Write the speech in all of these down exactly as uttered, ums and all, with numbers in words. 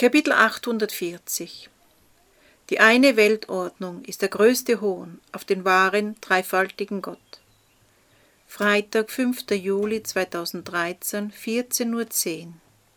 Kapitel achthundertvierzig. Die eine Weltordnung ist der größte Hohn auf den wahren, dreifaltigen Gott. Freitag, fünfter Juli zweitausenddreizehn, vierzehn Uhr zehn.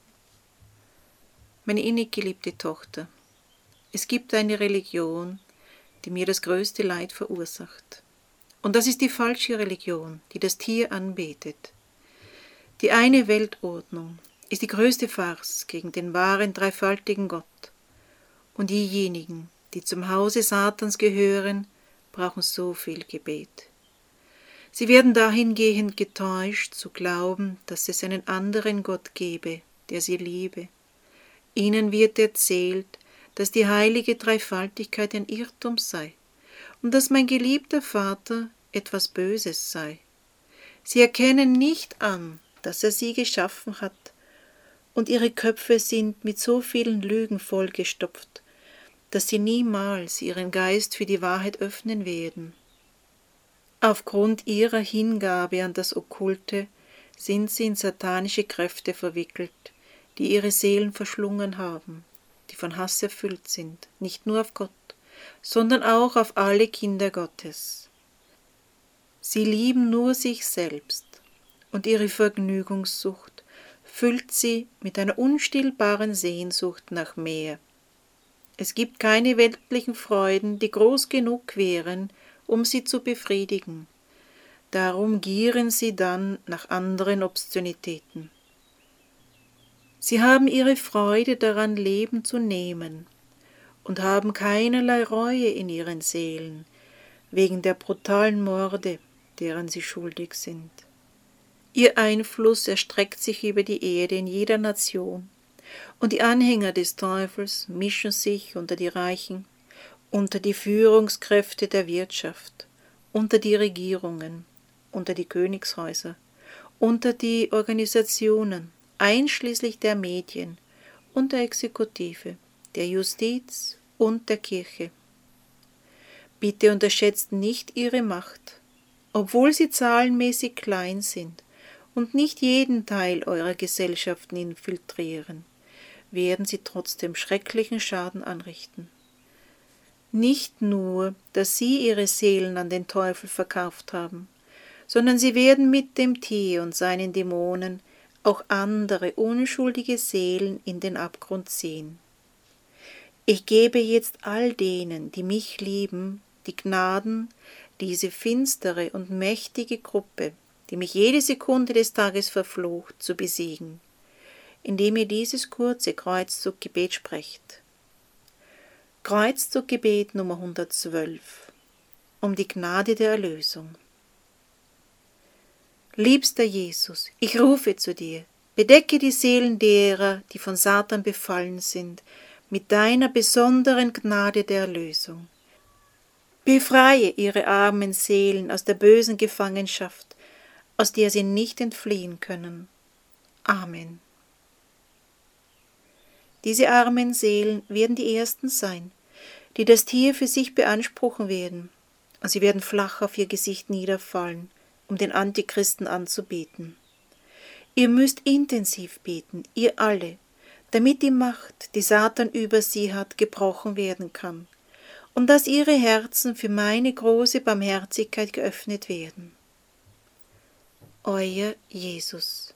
Meine innig geliebte Tochter, es gibt eine Religion, die mir das größte Leid verursacht. Und das ist die falsche Religion, die das Tier anbetet. Die eine Weltordnung ist die größte Farce gegen den wahren, dreifaltigen Gott. Und diejenigen, die zum Hause Satans gehören, brauchen so viel Gebet. Sie werden dahingehend getäuscht, zu glauben, dass es einen anderen Gott gebe, der sie liebe. Ihnen wird erzählt, dass die heilige Dreifaltigkeit ein Irrtum sei und dass mein geliebter Vater etwas Böses sei. Sie erkennen nicht an, dass er sie geschaffen hat, und ihre Köpfe sind mit so vielen Lügen vollgestopft, dass sie niemals ihren Geist für die Wahrheit öffnen werden. Aufgrund ihrer Hingabe an das Okkulte sind sie in satanische Kräfte verwickelt, die ihre Seelen verschlungen haben, die von Hass erfüllt sind, nicht nur auf Gott, sondern auch auf alle Kinder Gottes. Sie lieben nur sich selbst, und ihre Vergnügungssucht füllt sie mit einer unstillbaren Sehnsucht nach mehr. Es gibt keine weltlichen Freuden, die groß genug wären, um sie zu befriedigen. Darum gieren sie dann nach anderen Obszönitäten. Sie haben ihre Freude daran, Leben zu nehmen, und haben keinerlei Reue in ihren Seelen, wegen der brutalen Morde, deren sie schuldig sind. Ihr Einfluss erstreckt sich über die Erde in jeder Nation, und die Anhänger des Teufels mischen sich unter die Reichen, unter die Führungskräfte der Wirtschaft, unter die Regierungen, unter die Königshäuser, unter die Organisationen, einschließlich der Medien und der Exekutive, der Justiz und der Kirche. Bitte unterschätzt nicht ihre Macht, obwohl sie zahlenmäßig klein sind und nicht jeden Teil eurer Gesellschaften infiltrieren, werden sie trotzdem schrecklichen Schaden anrichten. Nicht nur, dass sie ihre Seelen an den Teufel verkauft haben, sondern sie werden mit dem Tier und seinen Dämonen auch andere unschuldige Seelen in den Abgrund ziehen. Ich gebe jetzt all denen, die mich lieben, die Gnaden, diese finstere und mächtige Gruppe, die mich jede Sekunde des Tages verflucht, zu besiegen, indem ihr dieses kurze Kreuzzuggebet sprecht. Kreuzzuggebet Nummer hundertzwölf. Um die Gnade der Erlösung. Liebster Jesus, ich rufe zu dir, bedecke die Seelen derer, die von Satan befallen sind, mit deiner besonderen Gnade der Erlösung. Befreie ihre armen Seelen aus der bösen Gefangenschaft, aus der sie nicht entfliehen können. Amen. Diese armen Seelen werden die Ersten sein, die das Tier für sich beanspruchen werden, und sie werden flach auf ihr Gesicht niederfallen, um den Antichristen anzubeten. Ihr müsst intensiv beten, ihr alle, damit die Macht, die Satan über sie hat, gebrochen werden kann, und dass ihre Herzen für meine große Barmherzigkeit geöffnet werden. Euer Jesus.